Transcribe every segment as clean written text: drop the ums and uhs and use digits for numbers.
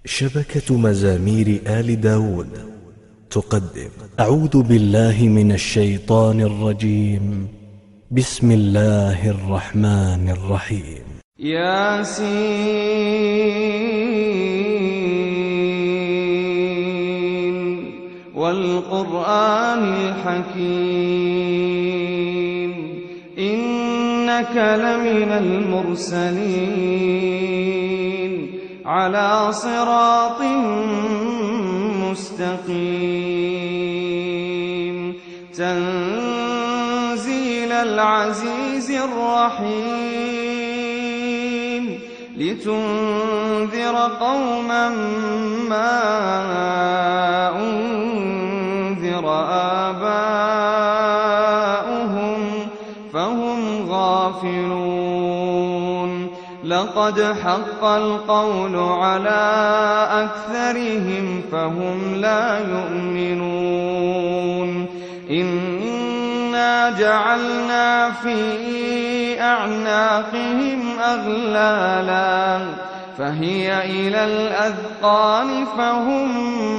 شبكة مزامير آل داود تقدم أعوذ بالله من الشيطان الرجيم. بسم الله الرحمن الرحيم. ياسين والقرآن الحكيم إنك لمن المرسلين على صراط مستقيم تنزيل العزيز الرحيم لتنذر قوما ما أنذر آباؤهم فهم غافلون لقد حق القول على أكثرهم فهم لا يؤمنون إنا جعلنا في أعناقهم أغلالا فهي إلى الأذقان فهم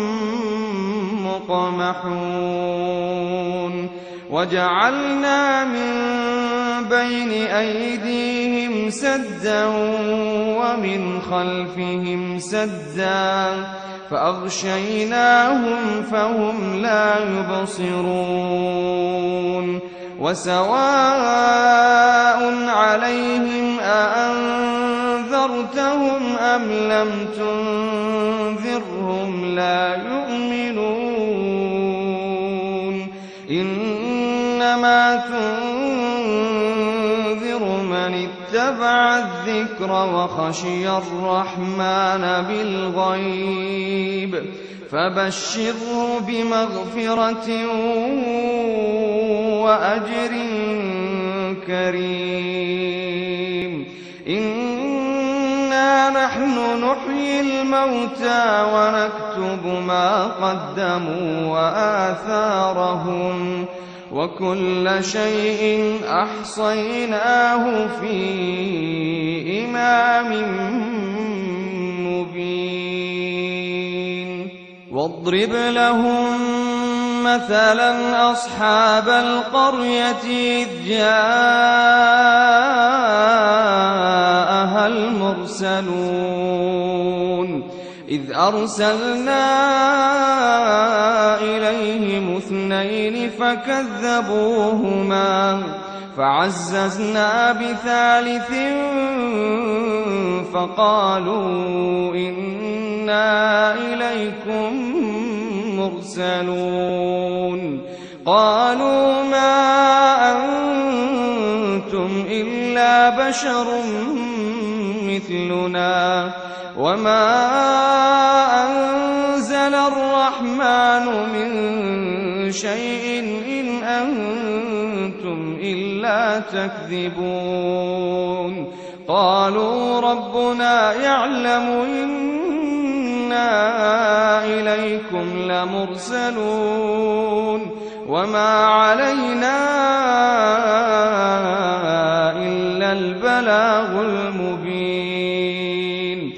مقمحون وجعلنا من بين أيديهم سدا ومن خلفهم سدا فأغشيناهم فهم لا يبصرون وسواء عليهم أأنذرتهم أم لم تنذرهم لا يؤمنون إنما تنذر من اتبع الذكر وخشي الرحمن بالغيب فبشره بمغفرة وأجر كريم إنا نحن نحيي الموتى ونكتب ما قدموا وآثارهم وكل شيء أحصيناه في إمام مبين واضرب لهم مثلا أصحاب القرية إذ جاءها المرسلون إذ أرسلنا إليهم اثنين فكذبوهما فعززنا بثالث فقالوا إنا إليكم مرسلون قالوا ما أنتم إلا بشر مثلنا وما أنزل الرحمن من شيء إن أنتم إلا تكذبون قالوا ربنا يعلم إنا إليكم لمرسلون وما علينا إلا البلاغ المبين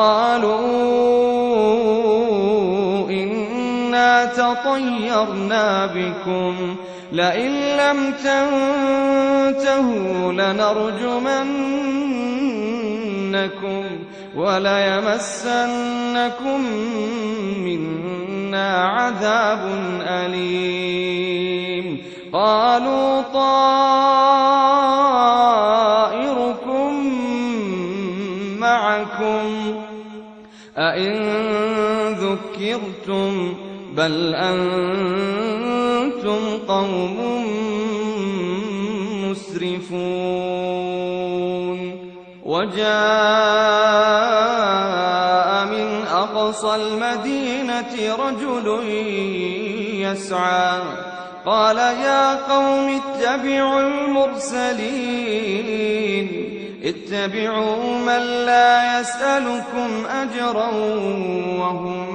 قالوا إنا تطيرنا بكم لئن لم تنتهوا لنرجمنكم وليمسنكم منا عذاب أليم قالوا طائركم معكم أئن ذكرتم بل أنتم قوم مسرفون وجاء من أقصى المدينة رجل يسعى قال يا قوم اتبعوا المرسلين اتبعوا من لا يسألكم أجرا وهم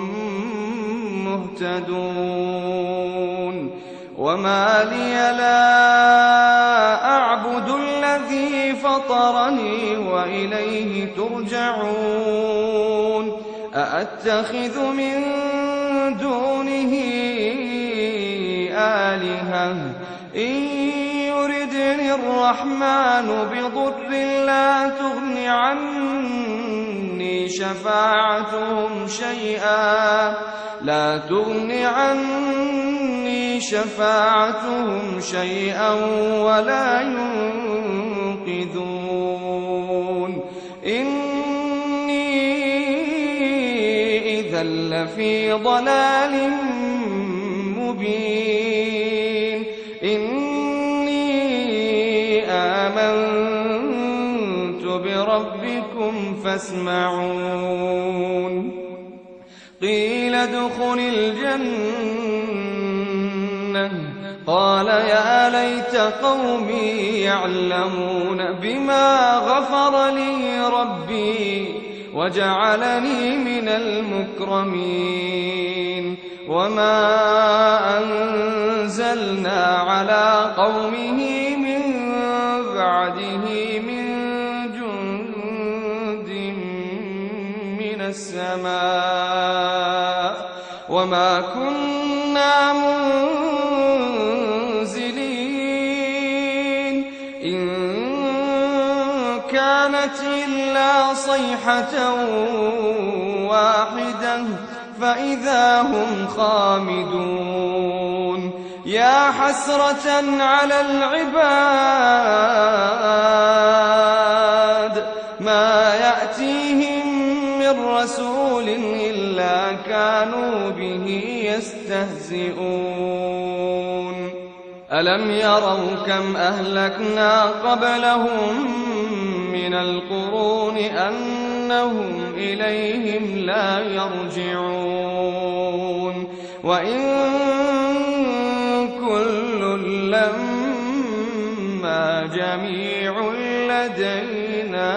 مهتدون وما لي لا أعبد الذي فطرني وإليه ترجعون أأتخذ من دونه آلهة إن يردني الرحمن بضر لا تغن عني شفاعتهم شيئا ولا ينقذون إني إذا لفي ضلال مبين إني آمنت بربكم فاسمعون قيل ادخل الجنة قال يا ليت قومي يعلمون بما غفر لي ربي وجعلني من المكرمين وما أنزلنا على قومه من بعده من جند من السماء وما كنا منزلين إن كانت إلا صيحة واحدة فإذا هم خامدون يا حسرة على العباد ما يأتيهم من رسول إلا كانوا به يستهزئون ألم يروا كم أهلكنا قبلهم من القرون أنهم إليهم لا يرجعون وإن كل لما جميع لدينا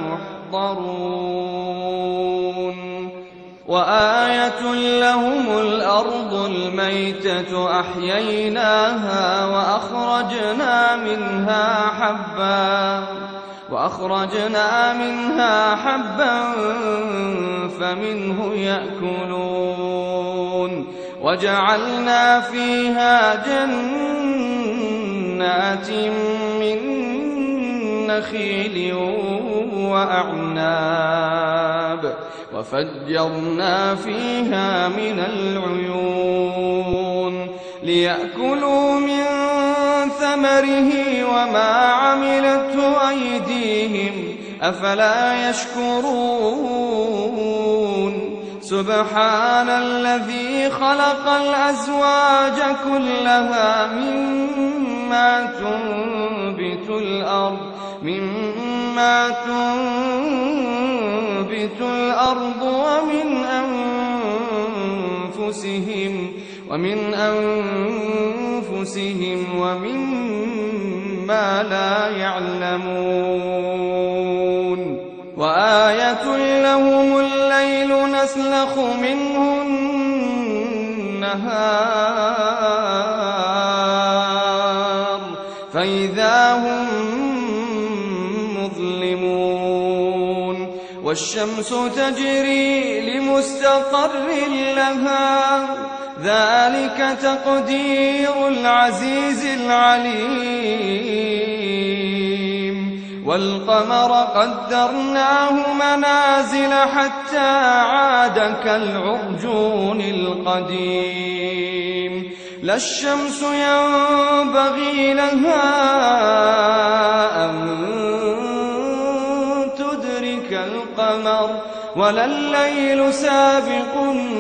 محضرون وآية لهم الأرض الميتة أحييناها وأخرجنا منها حبا فمنه يأكلون وجعلنا فيها جنات من نخيل وأعناب وفجرنا فيها من العيون ليأكلوا من ثمره وما عملته أيديهم أفلا يشكرون سبحان الذي خلق الأزواج كلها مما تنبت الأرض ومن أنفسهم ومما لا يعلمون وآية لهم الليل نسلخ منه النهار فإذا هم مظلمون والشمس تجري لمستقر لها ذلك تقدير العزيز العليم والقمر قدرناه منازل حتى عاد كالعرجون القديم لا الشمس ينبغي لها أن تدرك القمر ولا الليل سابق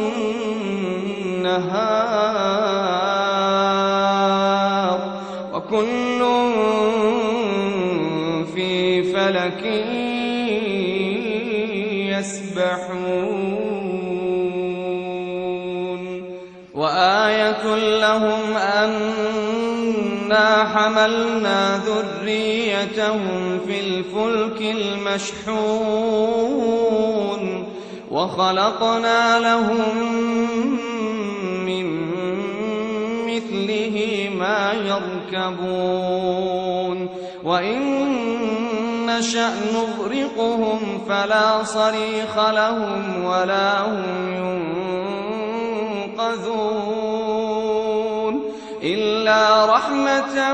النهار وكل في فلك يسبحون وآية لهم أنا حملنا ذريتهم في الفلك المشحون وخلقنا لهم من مثله ما يركبون وإن نشأ نغرقهم فلا صريخ لهم ولا هم ينقذون إلا رحمة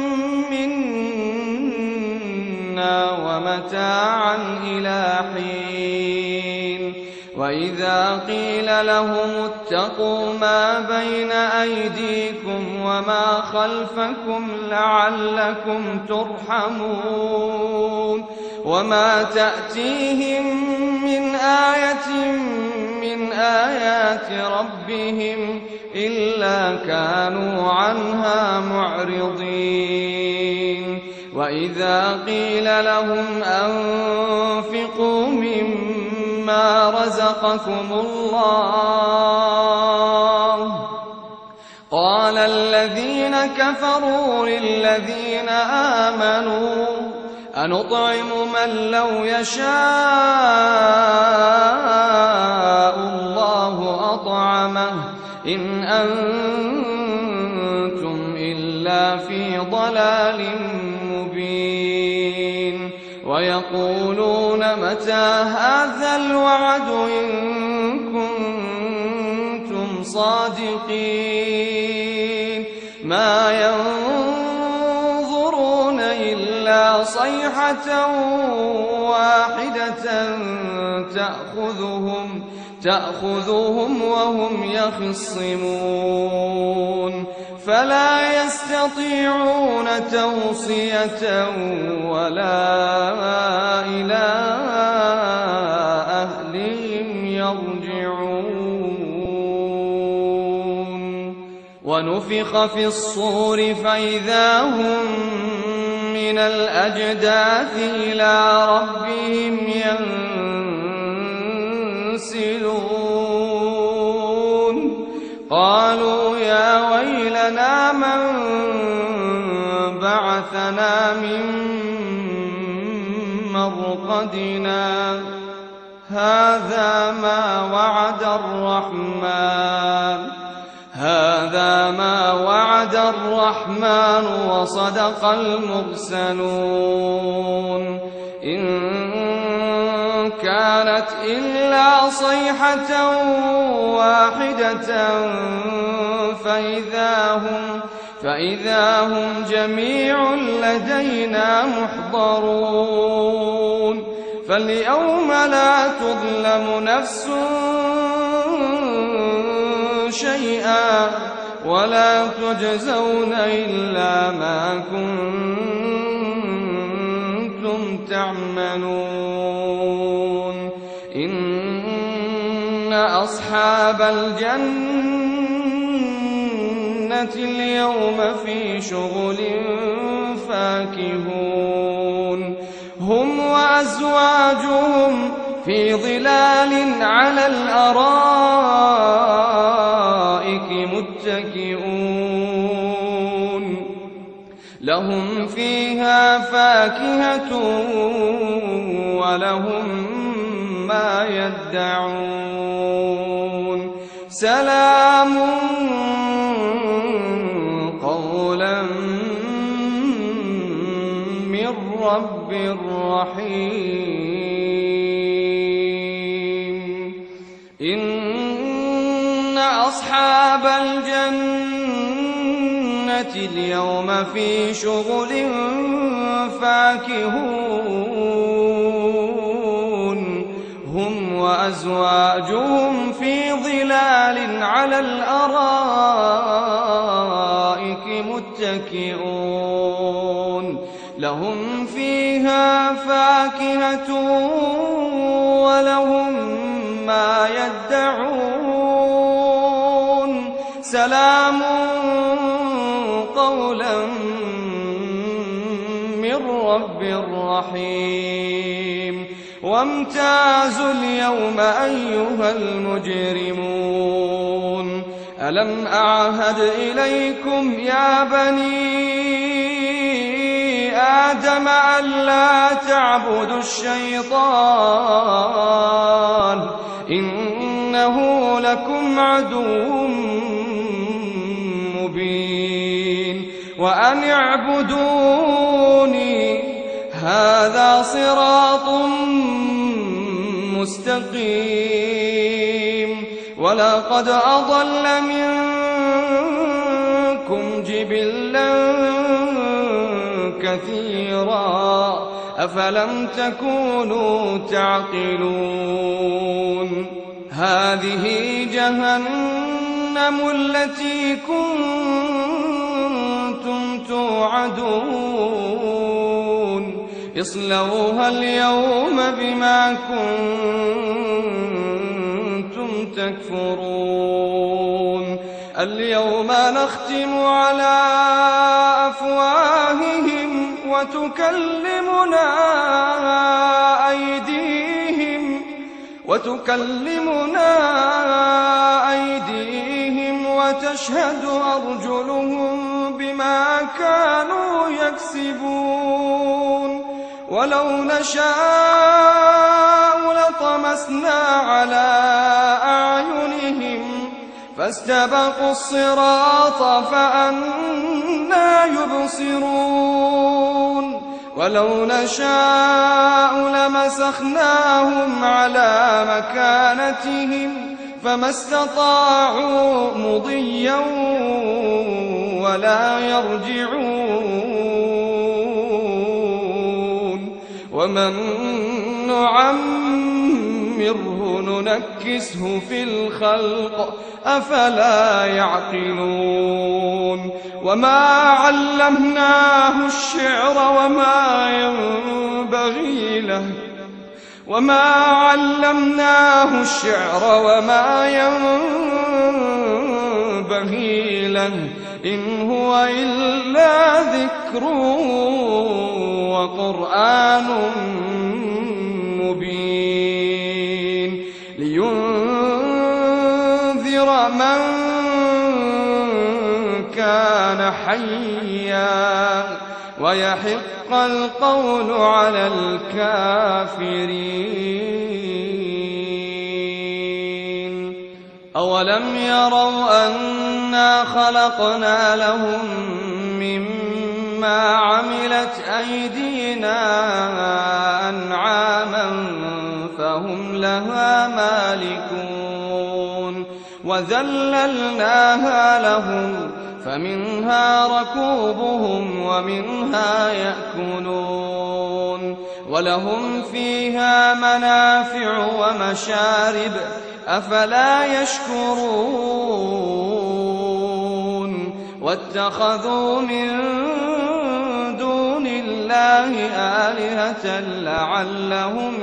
منا ومتاعا إلى حين وإذا قيل لهم اتقوا ما بين أيديكم وما خلفكم لعلكم ترحمون وما تأتيهم من آية من آيات ربهم إلا كانوا عنها معرضين وإذا قيل لهم أنفقوا مما رزقكم الله قال الذين كفروا للذين آمنوا أنطعم من لو يشاء الله أطعمه إن أنتم إلا في ضلال مبين ويقولون متى هذا الوعد إن كنتم صادقين ما ينظرون إلا صيحة واحدة تأخذهم وهم يخصمون فلا يستطيعون توصية ولا إلى أهلهم يرجعون ونفخ في الصور فإذا هم من الأجداث إلى ربهم ينسلون قالوا يا ويلنا من بعثنا من مرقدنا هذا ما وعد الرحمن وصدق المرسلون إن كانت إلا صيحة واحدة فإذا هم جميع لدينا محضرون فاليوم لا تظلم نفس شيئا ولا تجزون إلا ما كنتم تعملون إن أصحاب الجنة اليوم في شغل فاكهون هم وأزواجهم في ظلال على الأرائك متكئون لهم فيها فاكهة ولهم ما يدعون سلام قولا من رب رحيم إن أصحاب الجنة اليوم في شغل فاكهون هم وأزواجهم في ظلال على الأرائك متكئون لهم فيها فاكهة ولهم ما يدعون سلام قولا من رب رحيم وامتازوا اليوم أيها المجرمون ألم أعهد إليكم يا بني آدم ألا تعبدوا الشيطان إنه لكم عدو مبين وأن اعبدوني هذا صراط مستقيم ولقد أضل منكم جبلا كثيرا أفلم تكونوا تعقلون هذه جهنم التي كنتم توعدون اصلوها اليوم بما كنتم تكفرون اليوم نختم على أفواههم وتكلمنا أيديهم وتشهد أرجلهم بما كانوا يكسبون ولو نشاء لطمسنا على أعينهم فاستبقوا الصراط فأنى يبصرون ولو نشاء لمسخناهم على مكانتهم فما استطاعوا مضيا ولا يرجعون ومن نعمره ننكسه في الخلق أفلا يعقلون وما علمناه الشعر وما ينبغي له إن هو إلا ذكر وقرآن مبين لينذر من كان حيا ويحق القول على الكافرين أولم يروا أنا خلقنا لهم مما عملت أيدينا أنعاما فهم لها مالكون وذللناها لهم فمنها ركوبهم ومنها يأكلون ولهم فيها منافع ومشارب أفلا يشكرون واتخذوا من دون الله آلهة لعلهم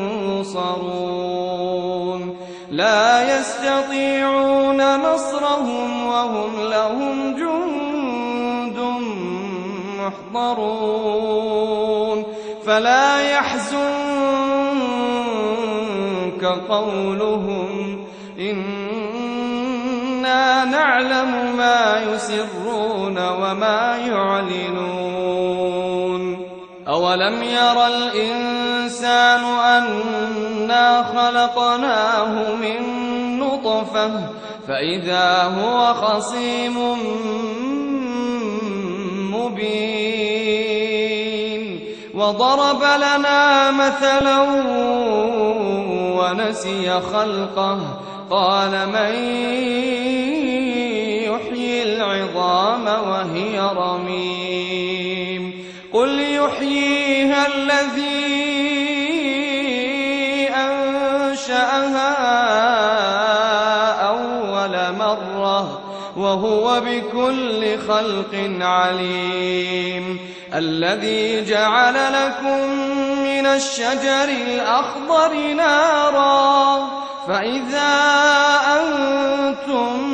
ينصرون لا يستطيعون نصرهم وهم لهم جند محضرون فلا يحزنك قولهم إنا نعلم ما يسرون وما يعلنون أولم ير الإنسان أنا خلقناه من نطفة فإذا هو خصيم مبين وضرب لنا مثلا ونسي خلقه قال من يحيي العظام وهي رميم قل يحييها الذي أنشأها أول مرة وهو بكل خلق عليم الذي جعل لكم من الشجر الأخضر نارا فإذا أنتم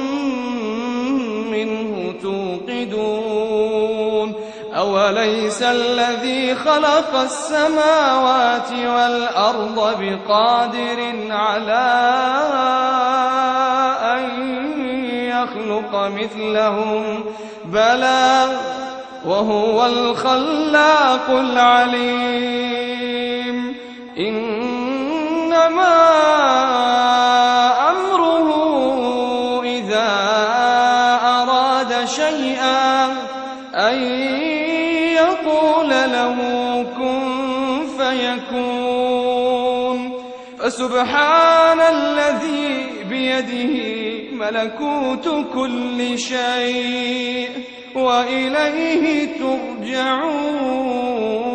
منه توقدون أوليس الذي خلق السماوات والأرض بقادر على أن يخلق مثلهم بلى وهو الخلاق العليم إنما أمره إذا أراد شيئا أن يقول له كن فسبحان الذي بيده ملكوت كل شيء وإليه ترجعون.